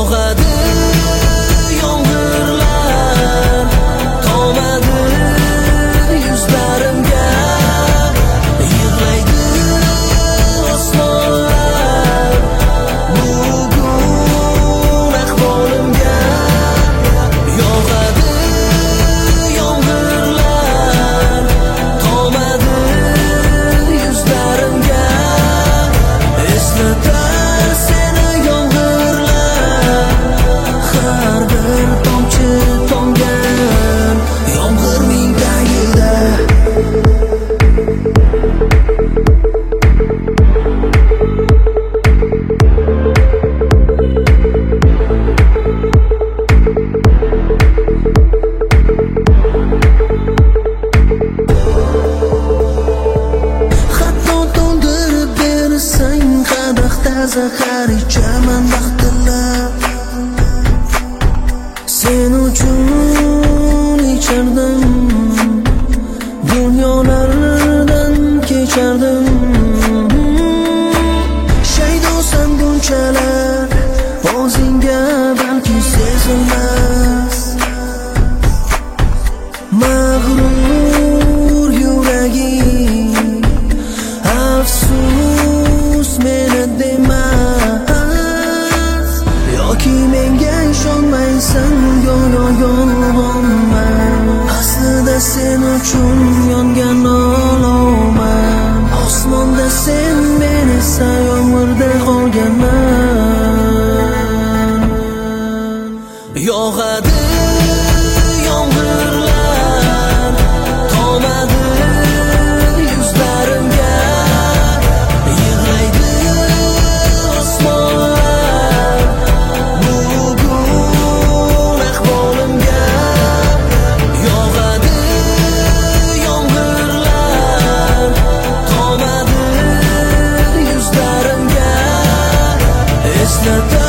Yog'adi yomg'irlar, tomadi yuzlarimga, yig'laydi osmonlar bugun ahvolimga. Yog'adi yomg'irlar, tomadi yuzlarimga, eslatar seni yomg'irlar, har bir tomchi tomgan yomg'ir mingta yilda. Hatto to'ldirib bersang qadahda zahar ichaman vaqtillab, sen uchun ichardim, dunyolardan kechardim. Shaydosan bunchalar o'zingga balki sezilmas, mag'rur yuraging afsus meni demas, yoki menga ishonmaysan go'yo yolg'onman, aslida sen uchun yongan olovman, osmonda sen men esa yomg'irda qolganman. Yog'adi yomg'irlar, tomadi yuzlarimga, yig'laydi osmonlar bugun ahvolimga. Yog'adi yomg'irlar, tomadi yuzlarimga, eslatar